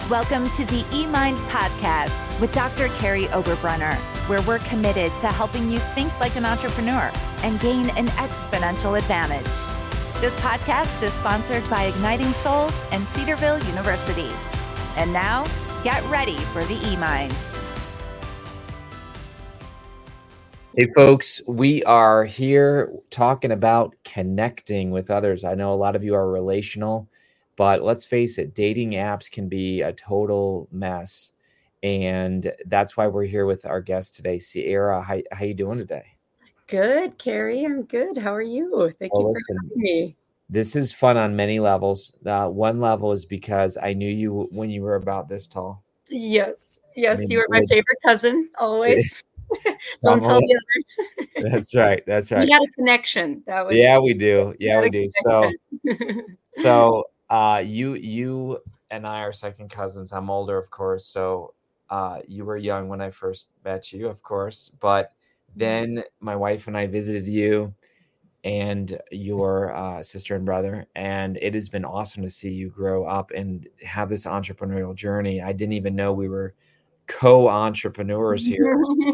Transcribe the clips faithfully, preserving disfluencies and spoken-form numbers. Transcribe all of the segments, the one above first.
Welcome to the eMind podcast with Doctor Carrie Oberbrunner, where we're committed to helping you think like an entrepreneur and gain an exponential advantage. This podcast is sponsored by Igniting Souls and Cedarville University. And now, get ready for the eMind. Hey folks, we are here talking about connecting with others. I know a lot of you are relational, but let's face it, dating apps can be a total mess. And that's why we're here with our guest today, Sierra. How, how you doing today? Good, Carrie. I'm good. How are you? Thank well, you listen, for having me. This is fun on many levels. Uh, one level is because I knew you when you were about this tall. Yes. Yes. I mean, you were my favorite cousin, always. Don't tell the others. That's right. That's right. We had a connection. That was yeah, we do. Yeah, we do. So, connection. so uh, you you and I are second cousins. I'm older, of course. So uh, you were young when I first met you, of course. But then my wife and I visited you and your uh, sister and brother, and it has been awesome to see you grow up and have this entrepreneurial journey. I didn't even know we were co-entrepreneurs here.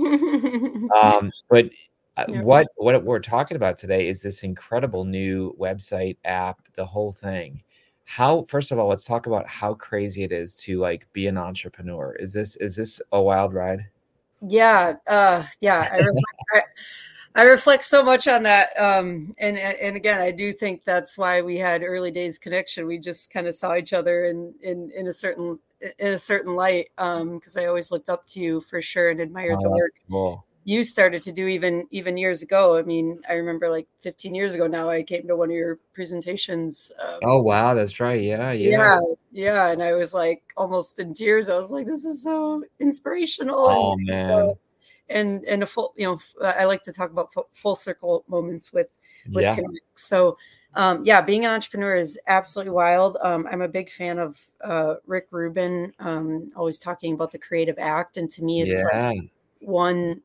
um, but uh, Yeah. what what we're talking about today is this incredible new website, app, the whole thing. How, first of all, let's talk about how crazy it is to like be an entrepreneur. Is this is this a wild ride? Yeah. Uh, yeah. I reflect, I, I reflect so much on that. Um, and, and again, I do think that's why we had early days connection. We just kind of saw each other in, in, in a certain, in a certain light. Um, cause I always looked up to you for sure and admired Oh, the work cool. you started to do even, even years ago. I mean, I remember like fifteen years ago now, I came to one of your presentations. Um, Oh, wow. That's right. Yeah. Yeah. yeah. Yeah. And I was like almost in tears. I was like, this is so inspirational. Oh, and, man. uh, and and a full, you know, I like to talk about full circle moments with with Yeah. Connect. So um yeah, being an entrepreneur is absolutely wild. um I'm a big fan of uh Rick Rubin, um always talking about the creative act, and to me it's Yeah. like one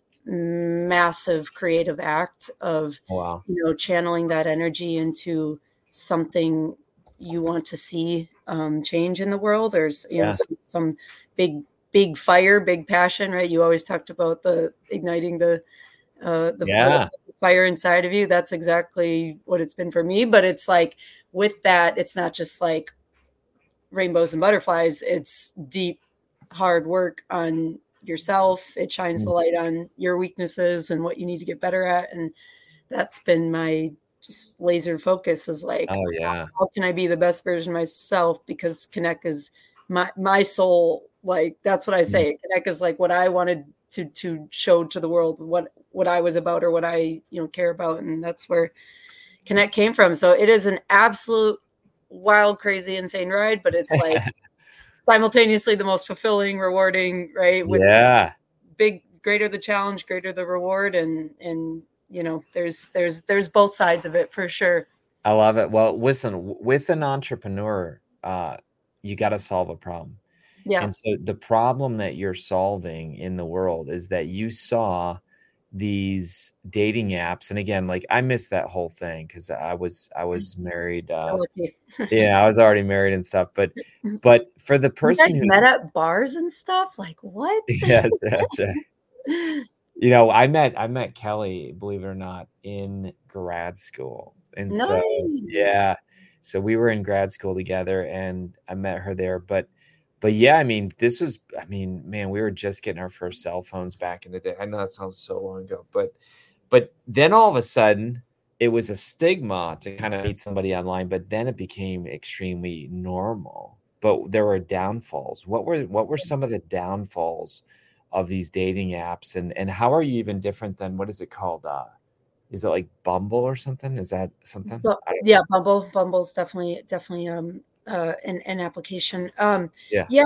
massive creative act of Wow. you know channeling that energy into something you want to see um change in the world. There's you Yeah. know some, some big big fire, big passion, right? You always talked about the igniting the uh the, Yeah. the fire inside of you. That's exactly what it's been for me. But it's like with that, it's not just like rainbows and butterflies. It's deep, hard work on yourself. It shines the light on your weaknesses and what you need to get better at. And that's been my just laser focus, is like, Oh, yeah. how can I be the best version of myself? Because Connect is my my soul. Like, that's what I say. Connect is like what I wanted to to show to the world, what what I was about, or what I you know care about, and that's where Connect came from. So it is an absolute wild, crazy, insane ride, but it's like simultaneously the most fulfilling, rewarding, right? With Yeah. big, greater the challenge, greater the reward, and and you know, there's there's there's both sides of it for sure. I love it. Well, listen, with an entrepreneur, uh, you got to solve a problem. Yeah. And so the problem that you're solving in the world is that you saw these dating apps. And again, like I missed that whole thing because I was I was married. Uh, yeah, I was already married and stuff. But but for the person you guys met at bars and stuff, like what? Yes, that's right. You know, I met I met Kelly, believe it or not, in grad school. And nice. so yeah, so we were in grad school together and I met her there. But but yeah, I mean, this was, I mean, man, we were just getting our first cell phones back in the day. I know that sounds so long ago, but but then all of a sudden it was a stigma to kind of meet somebody online, but then it became extremely normal. But there were downfalls. What were what were some of the downfalls of these dating apps, and and how are you even different than, what is it called? Uh, is it like Bumble or something? Is that something? Well, yeah, Bumble. Bumble's definitely definitely um uh an, an application. Um yeah. Yeah.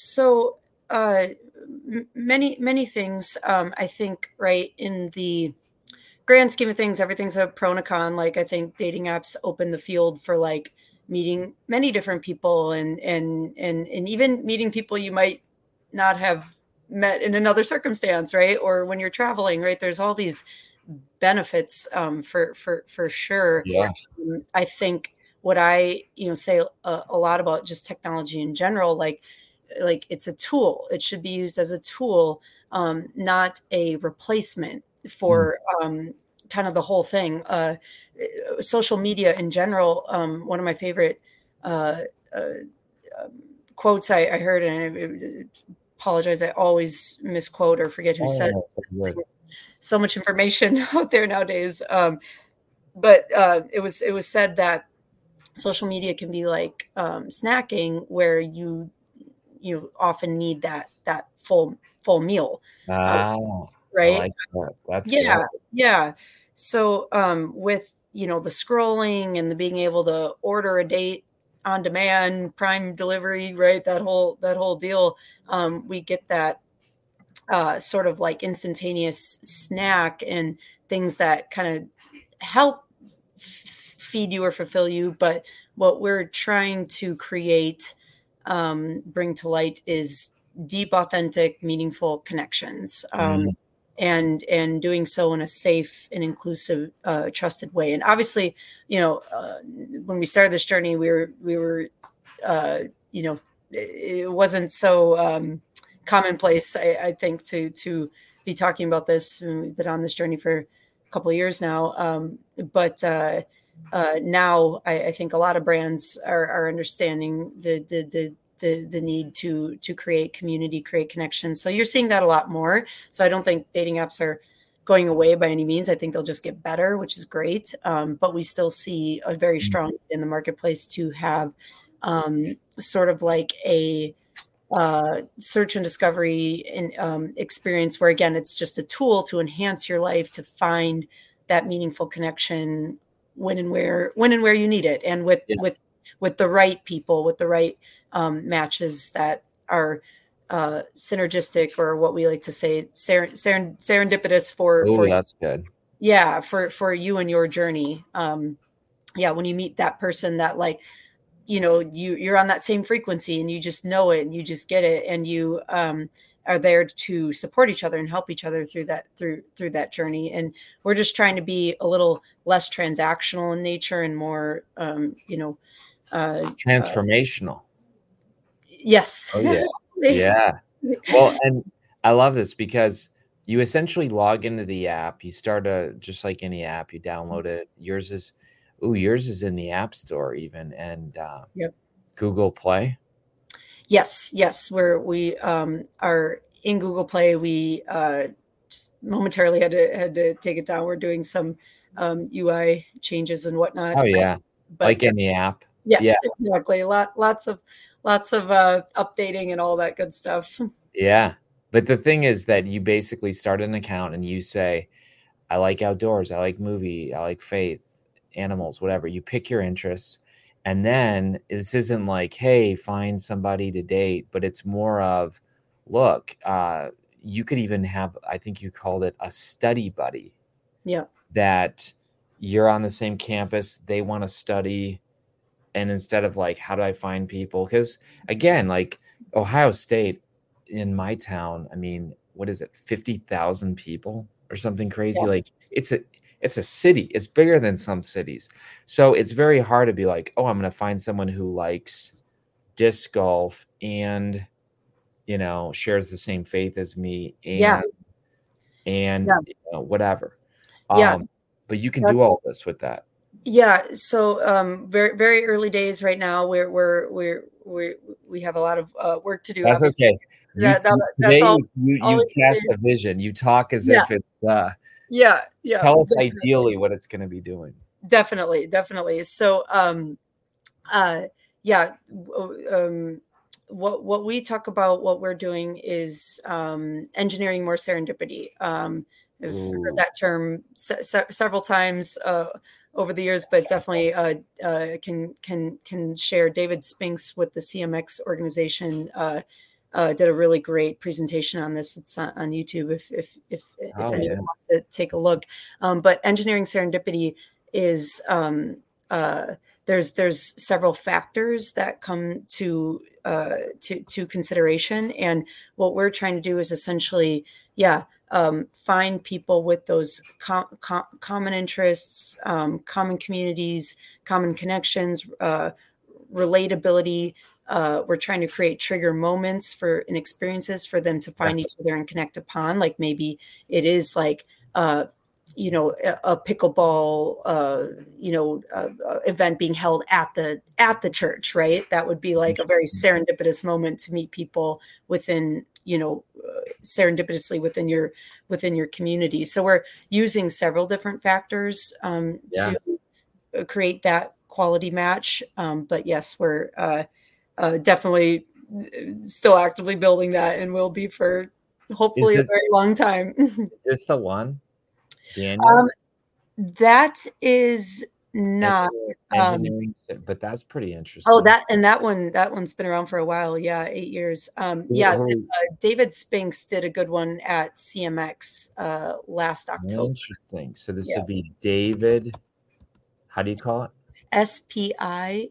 So uh m- many many things. Um I think, right, in the grand scheme of things, everything's a pro and a con. Like, I think dating apps open the field for like meeting many different people, and and and and even meeting people you might not have met in another circumstance, right? Or when you're traveling, right? There's all these benefits um, for for for sure. Yeah. Um, I think what I you know say a, a lot about just technology in general, like like it's a tool. It should be used as a tool, um, not a replacement for um, kind of the whole thing. Uh, social media in general. Um, one of my favorite uh, uh, um, quotes I, I heard, and I, I apologize, I always misquote or forget who Oh, said yeah, it. So much information out there nowadays. Um, but uh, it was it was said that social media can be like um, snacking, where you you often need that that full full meal. Ah, Right. I like that. That's Yeah. good. Yeah. So um, with, you know, the scrolling and the being able to order a date on demand, prime delivery, right? That whole, that whole deal. Um, we get that uh, sort of like instantaneous snack and things that kind of help f- feed you or fulfill you. But what we're trying to create, um, bring to light is deep, authentic, meaningful connections. Um, Mm. and and doing so in a safe and inclusive, uh, trusted way. And obviously, you know, uh, when we started this journey, we were we were, uh, you know, it wasn't so um, commonplace, I, I think, to to be talking about this. We've been on this journey for a couple of years now, um, but uh, uh, now I, I think a lot of brands are, are understanding the the the the the need to to create community, create connections. So you're seeing that a lot more. So I don't think dating apps are going away by any means. I think they'll just get better, which is great. Um, but we still see a very strong in the marketplace to have um, sort of like a uh, search and discovery and um, experience where, again, it's just a tool to enhance your life, to find that meaningful connection when and where when and where you need it, and with Yeah. with with the right people, with the right um, matches that are uh, synergistic, or what we like to say, ser- seren- serendipitous for Oh, for that's good. yeah for for you and your journey. Um, yeah, when you meet that person that, like, you know, you you're on that same frequency, and you just know it, and you just get it, and you um, are there to support each other and help each other through that through through that journey. And we're just trying to be a little less transactional in nature and more, um, you know, uh, Transformational. yes. Oh, yeah. Yeah. Well, and I love this because you essentially log into the app. You start a, just like any app, you download it. Yours is, ooh, yours is in the App Store even, and uh, Yep. Google Play. Yes, yes, we're we um, are in Google Play. We uh, just momentarily had to had to take it down. We're doing some um, U I changes and whatnot. Oh, yeah. But Like any app. yes, Yeah. exactly. Lot lots of lots of uh, updating and all that good stuff. Yeah. But the thing is that you basically start an account and you say, I like outdoors, I like movie, I like faith, animals, whatever. You pick your interests. And then this isn't like, hey, find somebody to date, but it's more of, look, uh, you could even have, I think you called it a study buddy. Yeah. That you're on the same campus, they want to study. And instead of like, how do I find people? Because again, like Ohio State in my town, I mean, what is it, fifty thousand people or something crazy? Yeah. Like it's a it's a city. It's bigger than some cities. So it's very hard to be like, oh, I'm going to find someone who likes disc golf and, you know, shares the same faith as me and Yeah. and Yeah. you know, whatever. Yeah. Um, but you can do all this with that. Yeah. So um, very very early days right now. We're we're we're we we have a lot of uh, work to do. That's obviously. okay. You, That, that, you, that's today all. you, you always cast is. a vision. You talk as Yeah. if it's uh Yeah. Yeah. tell us definitely. ideally what it's going to be doing. Definitely, definitely. So, um, uh, yeah, w- um, what what we talk about, what we're doing is um, engineering more serendipity. Um, I've Ooh. heard that term se- se- several times uh, over the years, but definitely uh, uh, can can can share. David Spinks with the C M X organization uh, uh, did a really great presentation on this. It's on, on YouTube if if if, if Oh, anyone yeah. wants to take a look. Um, but engineering serendipity is um, uh, there's there's several factors that come to uh, to to consideration, and what we're trying to do is essentially, yeah, um, find people with those com- com- common interests, um, common communities, common connections, uh, relatability. Uh, we're trying to create trigger moments for and experiences for them to find each other and connect upon. Like maybe it is like, uh, you know, a, a pickleball, uh, you know, uh, uh, event being held at the at the church, right? That would be like a very serendipitous moment to meet people within, you know, uh, serendipitously within your within your community. So we're using several different factors um, Yeah. to create that quality match. Um, but yes, we're uh, uh, definitely still actively building that, and will be for hopefully this, a very long time. Is this the one, Daniel? Um, that is not engineering, um, but that's pretty interesting. Oh, that and that one, that one's been around for a while. Yeah, eight years. Um, yeah, uh, David Spinks did a good one at C M X uh, last October. Interesting. So this yeah. would be David. How do you call it? S P I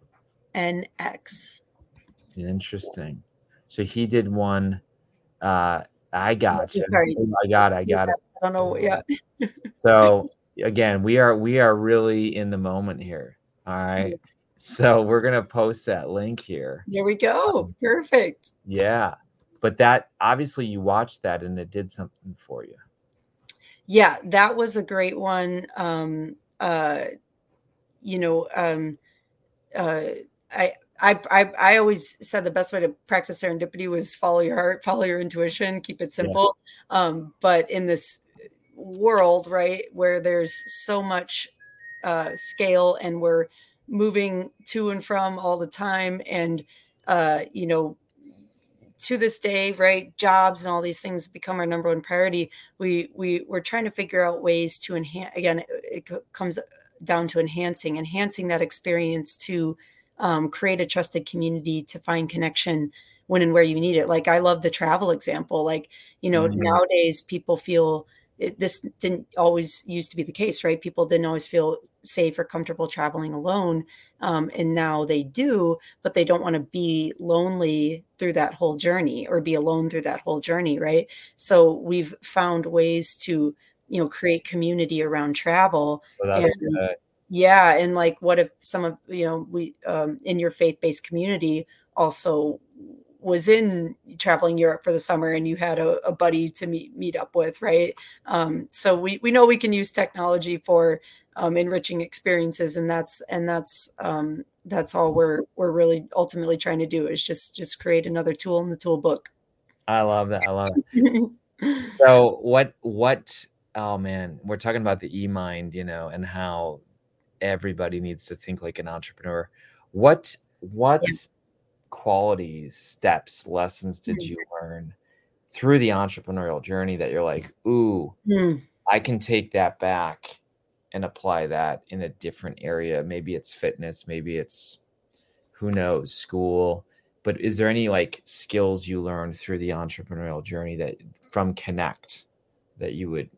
N X. Interesting. So he did one. Uh, I got you. I got it. I got it. I don't know. Yeah. So again, we are we are really in the moment here. All right. So we're gonna post that link here. There we go. Perfect. Yeah. But that obviously you watched that and it did something for you. Yeah, that was a great one. Um, uh, you know, um, uh, I I, I I always said the best way to practice serendipity was follow your heart, follow your intuition, keep it simple. Yeah. Um, but in this world, right, where there's so much uh, scale and we're moving to and from all the time, and uh, you know, to this day, right, jobs and all these things become our number one priority. We we we're trying to figure out ways to enhance. Again, it, it comes down to enhancing, enhancing that experience to um, create a trusted community, to find connection when and where you need it. Like I love the travel example. Like, you know, mm-hmm. nowadays people feel it, this didn't always used to be the case, right? People didn't always feel safe or comfortable traveling alone. Um, and now they do, but they don't want to be lonely through that whole journey or be alone through that whole journey. Right. So we've found ways to, you know, create community around travel. Well, that's and, good. Yeah. And like, what if some of, you know, we, um, in your faith-based community also was in traveling Europe for the summer and you had a, a buddy to meet, meet up with. Right. Um, so we, we know we can use technology for um, enriching experiences, and that's, and that's, um, that's all we're, we're really ultimately trying to do is just, just create another tool in the tool book. I love that. I love it. So what, what, oh man, we're talking about the eMind, you know, and how everybody needs to think like an entrepreneur. What, what yeah. qualities, steps, lessons did mm. you learn through the entrepreneurial journey that you're like, ooh, mm. I can take that back and apply that in a different area? Maybe it's fitness, maybe it's, who knows, school. But is there any like skills you learned through the entrepreneurial journey that from Connect that you would?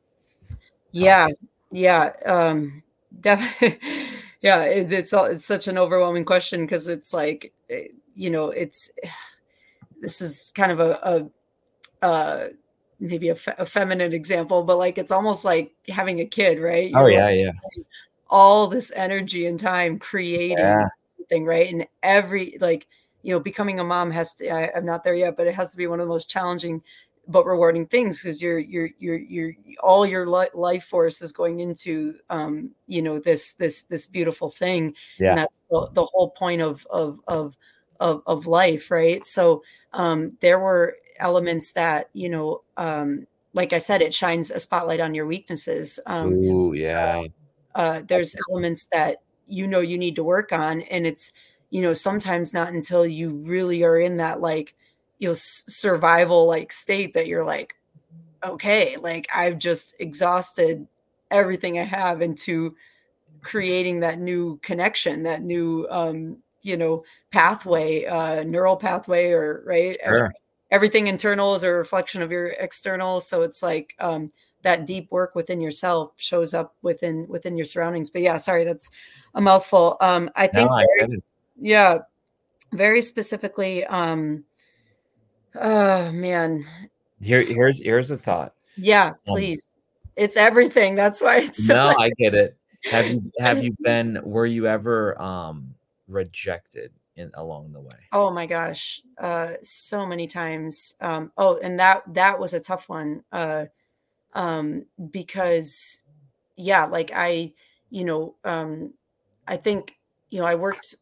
Yeah. Yeah. Um, definitely. Yeah. It, it's, all, it's such an overwhelming question. Cause it's like, you know, it's, this is kind of a, a uh, maybe a, fe- a feminine example, but like, it's almost like having a kid, right? You're oh yeah. Like, yeah. All this energy and time creating yeah. something, right? And every, like, you know, becoming a mom has to, I, I'm not there yet, but it has to be one of the most challenging but rewarding things, because you're, you're, you're, you're, all your li- life force is going into, um, you know, this, this, this beautiful thing. Yeah. And that's the, the whole point of, of, of, of, of life. Right. So, um, there were elements that, you know, um, like I said, it shines a spotlight on your weaknesses. Um, Ooh, yeah. Uh, uh, there's elements that, you know, you need to work on, and it's, you know, sometimes not until you really are in that, like, you know, survival like state that you're like, okay, like I've just exhausted everything I have into creating that new connection, that new, um, you know, pathway, uh, neural pathway, or right. Sure. Every, everything internal is a reflection of your external. So it's like, um, that deep work within yourself shows up within, within your surroundings. But yeah, sorry, that's a mouthful. Um, I think, no, I very, yeah, very specifically, um, oh man. Here, here's here's a thought. Yeah, please. Um, it's everything. That's why it's so no, I get it. Have you have you been? Were you ever? Um, rejected in along the way? Oh my gosh. Uh, so many times. Um, oh, and that, that was a tough one. Uh, um, because yeah, like I, you know, um, I think, you know, I worked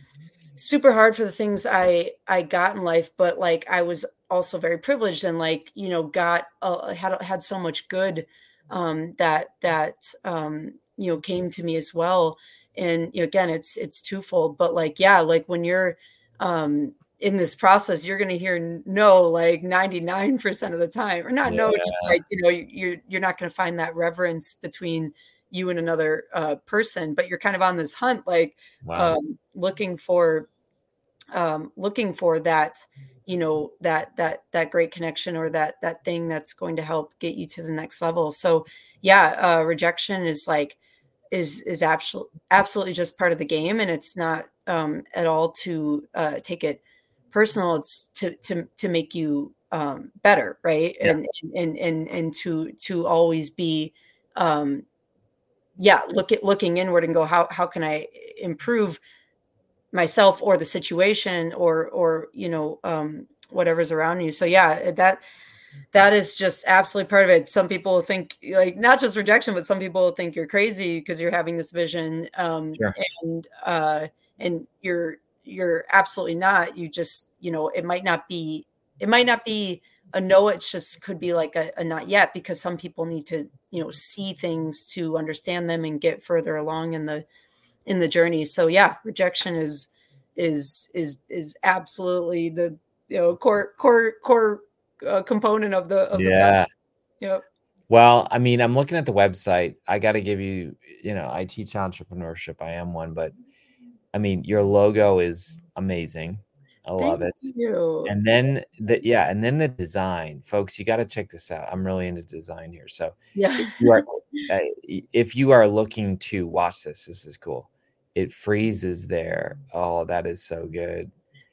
super hard for the things I, I got in life, but like, I was also very privileged and like, you know, got, uh, had, had so much good, um, that, that, um, you know, came to me as well. And you know, again, it's, it's twofold, but like, yeah, like when you're, um, in this process, you're going to hear no, like ninety-nine percent of the time, or not Yeah. no, just like, you know, you're, you're not going to find that reverence between you and another uh, person, but you're kind of on this hunt, like, Wow. um, looking for, um, looking for that, you know, that, that, that great connection or that, that thing that's going to help get you to the next level. So yeah, uh, rejection is like, is, is absolutely, absolutely just part of the game. And it's not, um, at all to, uh, take it personal. It's to, to, to make you, um, better. Right. Yeah. And, and, and, and to, to always be, um, yeah, look at looking inward and go, how, how can I improve myself or the situation or, or, you know, um, whatever's around you. So yeah, that, that is just absolutely part of it. Some people think like, not just rejection, but some people think you're crazy because you're having this vision. Um, Sure. and, uh, and you're, you're absolutely not. You just, you know, it might not be, it might not be a no, it just could be like a, a not yet, because some people need to, you know, see things to understand them and get further along in the, in the journey. So yeah, rejection is, is, is, is absolutely the, you know, core, core, core uh, component of the, of the Yeah. process. Yep. Well, I mean, I'm looking at the website. I got to give you, you know, I teach entrepreneurship. I am one, but I mean, your logo is amazing. I love Thank it. you. And then the, yeah. And then the design, folks, you got to check this out. I'm really into design here. So Yeah. if you are, uh, if you are looking to watch this, this is cool. It freezes there. Oh, that is so good.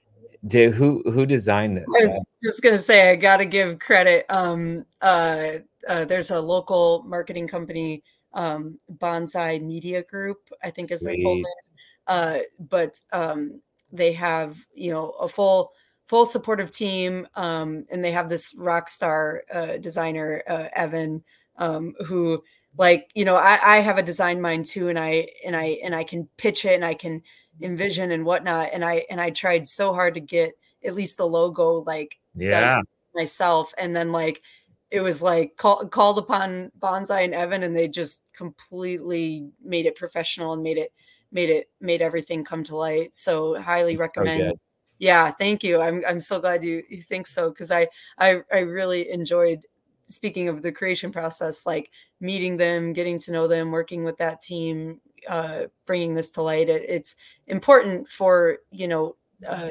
Did, who, who designed this? I was just going to say, I got to give credit. Um, uh, uh, there's a local marketing company, um, Bonsai Media Group, I think is their full name. Uh, but, um, they have, you know, a full, full supportive team. Um, and they have this rock star, uh, designer, uh, Evan, um, who like, you know, I, I have a design mind too. And I, and I, and I can pitch it and I can envision and whatnot. And I, and I tried so hard to get at least the logo, like Yeah. done myself. And then like, it was like call, called upon Bonsai and Evan, and they just completely made it professional and made it, made it, made everything come to light. So highly It's so recommend. good. Yeah. Thank you. I'm, I'm so glad you, you think so. Cause I, I, I really enjoyed, speaking of the creation process, like meeting them, getting to know them, working with that team, uh, bringing this to light. It, it's important for, you know, uh,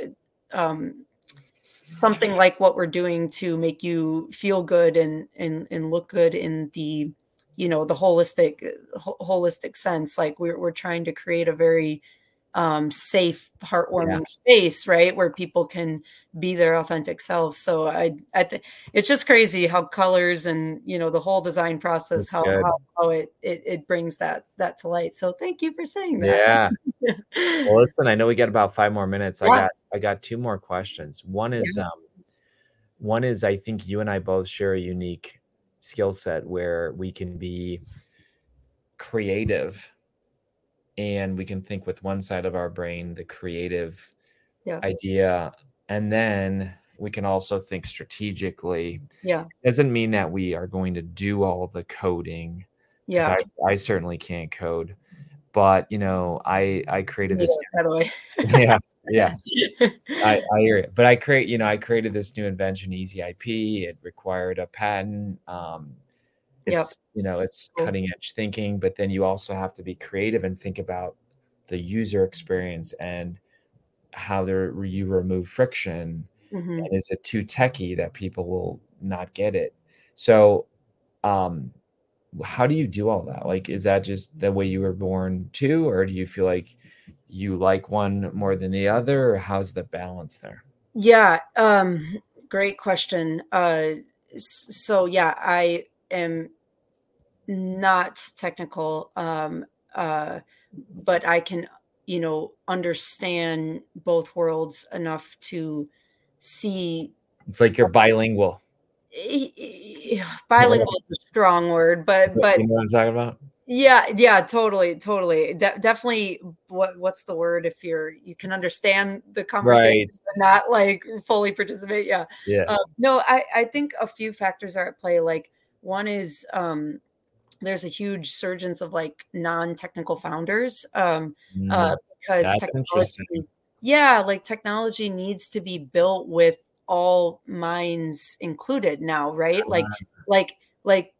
um, something like what we're doing to make you feel good and, and, and look good in the, you know, the holistic, ho- holistic sense. Like we're, we're trying to create a very, um, safe, heartwarming Yeah. space, right, where people can be their authentic selves. So I, I th- it's just crazy how colors and, you know, the whole design process, That's how, good. how, how it, it, it brings that, that to light. So thank you for saying that. Yeah. Well, listen, I know we got about five more minutes. I Yeah. got, I got two more questions. One is, Yeah. um, one is, I think you and I both share a unique skill set where we can be creative and we can think with one side of our brain, the creative Yeah. idea, and then we can also think strategically. Yeah. Doesn't mean that we are going to do all the coding. Yeah. I, I certainly can't code, but you know, I, I created Me this. too, by the way. Yeah. Yeah. I, I hear it. But I create, you know, I created this new invention, Easy I P. It required a patent. Um, it's, Yep. you know, it's Cool. cutting edge thinking, but then you also have to be creative and think about the user experience and how there you remove friction. Mhm. And is it too techy that people will not get it? So, um, how do you do all that? Like, is that just the way you were born too, or do you feel like you like one more than the other, or how's the balance there? Yeah. Um, great question. Uh, s- so yeah, I am not technical. Um, uh, but I can, you know, understand both worlds enough to see. It's like you're bilingual. Bilingual is a strong word, but but you know what I'm talking about? Yeah, yeah, totally, totally. De- definitely what what's the word if you're you can understand the conversation Right. but not like fully participate. Yeah. Yeah. Um, no, I, I think a few factors are at play. Like one is um there's a huge surgence of like non-technical founders um uh Mm, because that's technology interesting. yeah, like technology needs to be built with all minds included now, right? Like Uh, like like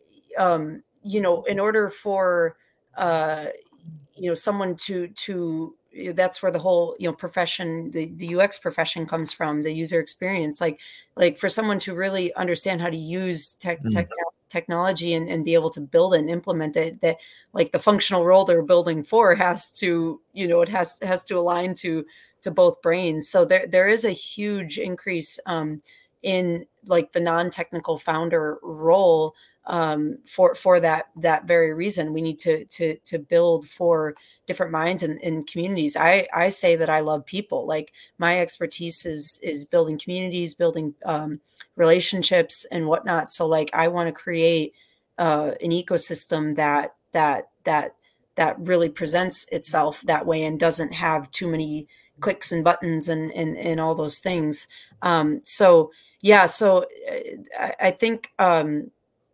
um you know, in order for uh you know someone to to that's where the whole you know profession the, the U X profession comes from, the user experience, like like for someone to really understand how to use tech, mm, tech technology and, and be able to build it and implement it, that like the functional role they're building for has to you know it has has to align to to both brains. So there there is a huge increase um in like the non-technical founder role um, for for that that very reason. We need to to to build for different minds and, and communities. I I say that I love people. Like my expertise is is building communities, building um, relationships, and whatnot. So like I want to create uh, an ecosystem that that that that really presents itself that way and doesn't have too many clicks and buttons and and and all those things. Um, so yeah, so uh, I, I think. Um,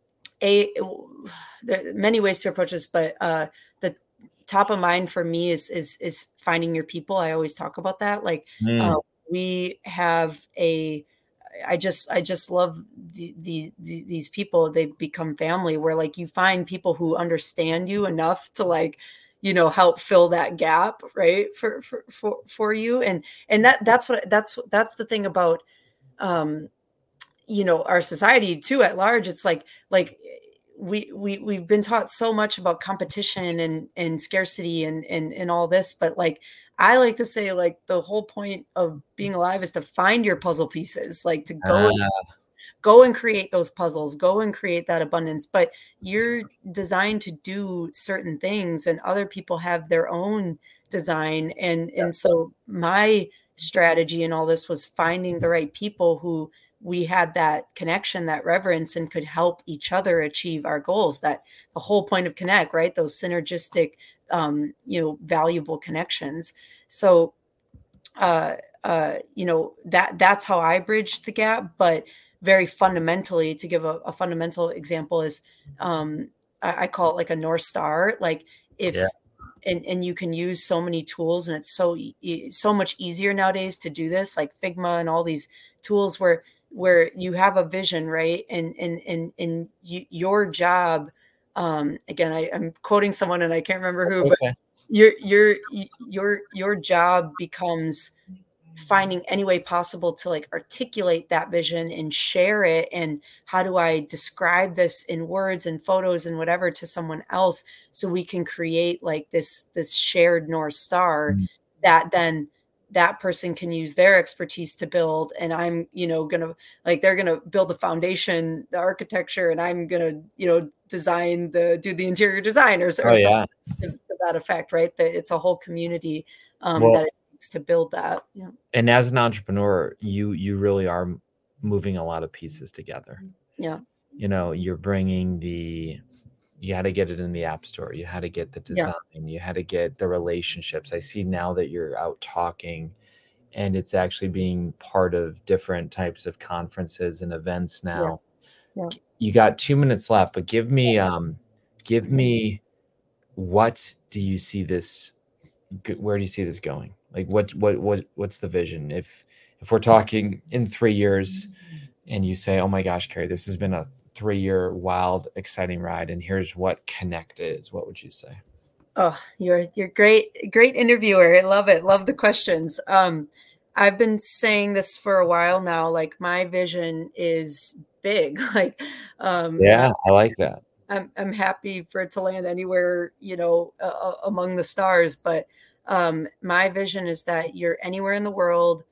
a there are many ways to approach this, but uh, the top of mind for me is is is finding your people. I always talk about that. Like uh, mm, we have a, I just I just love the, the, the these people. They become family. Where like you find people who understand you enough to like you know help fill that gap, right, for for for, for you. And and that that's what that's that's the thing about. Um, you know our society too at large. It's like like we we we've been taught so much about competition and and scarcity and and and all this, but like I like to say like the whole point of being alive is to find your puzzle pieces, like to go uh, and go and create those puzzles, go and create that abundance. But you're designed to do certain things and other people have their own design. And and so my strategy in all this was finding the right people who we had that connection, that reverence, and could help each other achieve our goals. That the whole point of Connect, right? Those synergistic um, you know, valuable connections. So uh uh you know that that's how I bridged the gap. But very fundamentally, to give a, a fundamental example, is um I, I call it like a North Star. Like yeah. if and and you can use so many tools, and it's so e- so much easier nowadays to do this, like Figma and all these tools where where you have a vision, right? And and and and you, your job, um again, I, I'm quoting someone and I can't remember who, but Okay. your your your your job becomes finding any way possible to like articulate that vision and share it. And how do I describe this in words and photos and whatever to someone else, so we can create like this this shared North Star Mm, that then that person can use their expertise to build. And I'm you know gonna like they're gonna build the foundation, the architecture, and I'm gonna you know design the do the interior design, or, or oh something yeah. to, to that effect, right? That it's a whole community um Well, that it takes to build that. Yeah. and as an entrepreneur, you you really are m- moving a lot of pieces together. Yeah. You know, you're bringing the you had to get it in the app store. You had to get the Yeah. design. You had to get the relationships. I see now that you're out talking and it's actually being part of different types of conferences and events Yeah. now. Yeah. You got two minutes left, but give me um give me what do you see this g- where do you see this going? Like what what what what's the vision? If if we're talking in three years and you say, "Oh my gosh, Carrie, this has been a three-year wild, exciting ride, and here's what Connect is," what would you say? Oh, you're you're great, great interviewer. I love it. Love the questions. Um, I've been saying this for a while now. Like my vision is big. Like, um, and Yeah, I like that. I'm I'm happy for it to land anywhere, you know, uh, uh, among the stars. But um, my vision is that you're anywhere in the world,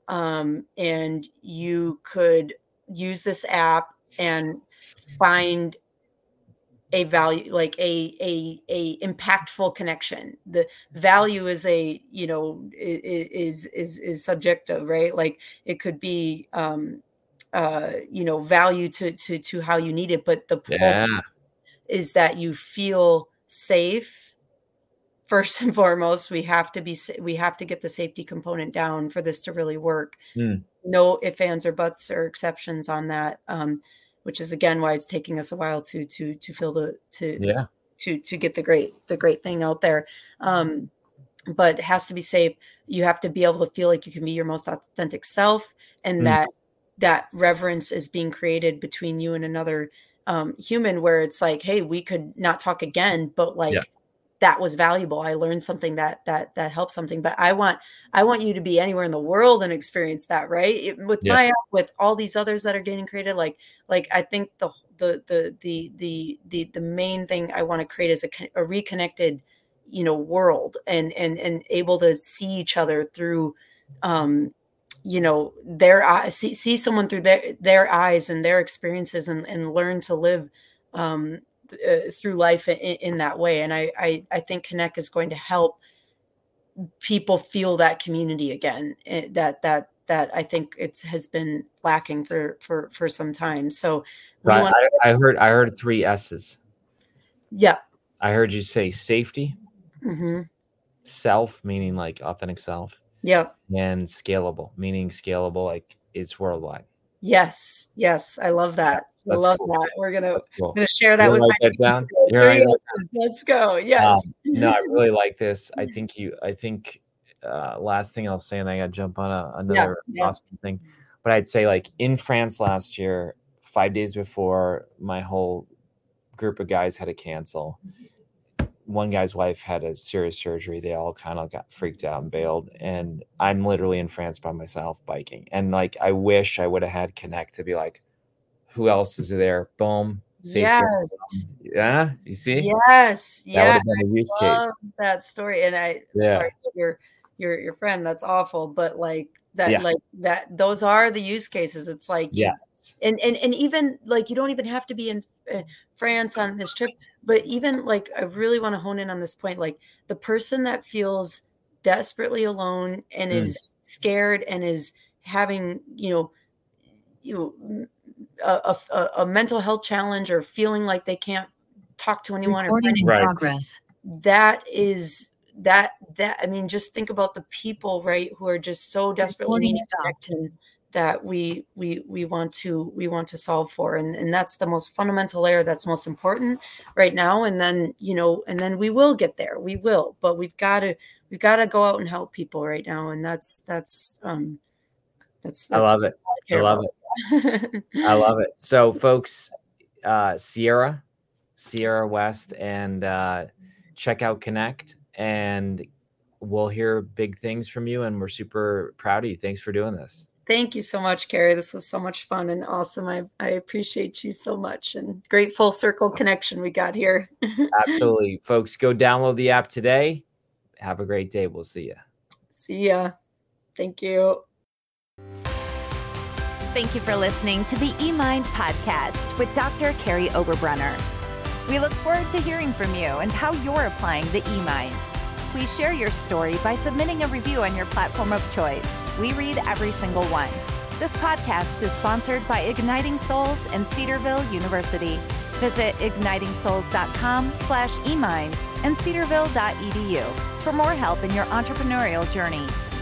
um, and you could use this app and find a value, like a, a, a impactful connection. The value is a, you know, is, is, is subjective, right? Like it could be, um, uh, you know, value to, to, to how you need it. But the Yeah. point is that you feel safe. First and foremost, we have to be, we have to get the safety component down for this to really work. Mm. No ifs, ands, or buts or exceptions on that. Um, which is again why it's taking us a while to to to feel the to yeah to to get the great the great thing out there. Um, but it has to be safe. You have to be able to feel like you can be your most authentic self, and mm. that that reverence is being created between you and another um, human, where it's like, hey, we could not talk again, but like. Yeah. That was valuable. I learned something that that that helped something. But I want I want you to be anywhere in the world and experience that, right? It, with yeah. my with all these others that are getting created, like like I think the the the the the the, the main thing I want to create is a, a reconnected, you know, world and and and able to see each other through, um, you know, their eyes, see see someone through their their eyes and their experiences, and and learn to live. Um, Uh, through life in, in that way. And I, I, I think Connect is going to help people feel that community again, that, that, that I think it's has been lacking for, for, for some time. So right. wanna- I, I heard, I heard three S's. Yeah. I heard you say safety, mm-hmm. self, meaning like authentic self. Yep. And scalable, meaning scalable, like it's worldwide. Yes. Yes. I love that. I love cool. that. We're gonna cool. gonna share that You're with write my that down. Right Let's go. Yes. Um, no, I really like this. I think you. I think uh, last thing I'll say, and I got to jump on a, another yeah, yeah. awesome thing. But I'd say, like in France last year, five days before, my whole group of guys had to cancel. One guy's wife had a serious surgery. They all kind of got freaked out and bailed. And I'm literally in France by myself biking. And like, I wish I would have had Connect to be like, who else is there? Boom. Yes. Yeah. You see? Yes. That yeah. would have been a use I case. love that story. And I, yeah. sorry, your, your, your friend, that's awful. But like that, yeah. like that, those are the use cases. It's like, yes. And, and, and even like, you don't even have to be in uh, France on this trip, but even like, I really want to hone in on this point. Like the person that feels desperately alone and mm. is scared and is having, you know, you know, A, a, a mental health challenge or feeling like they can't talk to anyone or in right. progress. That is that that I mean, just think about the people, right, who are just so desperately needing connection that we we we want to we want to solve for, and and that's the most fundamental layer that's most important right now. And then you know, and then we will get there. We will, but we've got to we've got to go out and help people right now, and that's that's um that's, that's I love it. I, I love about. it. I love it. So folks, uh, Sierra, Sierra West, and uh, check out Connect, and we'll hear big things from you. And we're super proud of you. Thanks for doing this. Thank you so much, Carrie. This was so much fun and awesome. I, I appreciate you so much, and great full circle connection we got here. Absolutely. Folks, go download the app today. Have a great day. We'll see you. See ya. Thank you. Thank you for listening to the eMind podcast with Doctor Carrie Oberbrunner. We look forward to hearing from you and how you're applying the eMind. Please share your story by submitting a review on your platform of choice. We read every single one. This podcast is sponsored by Igniting Souls and Cedarville University. Visit igniting souls dot com slash eMind and cedarville dot e d u for more help in your entrepreneurial journey.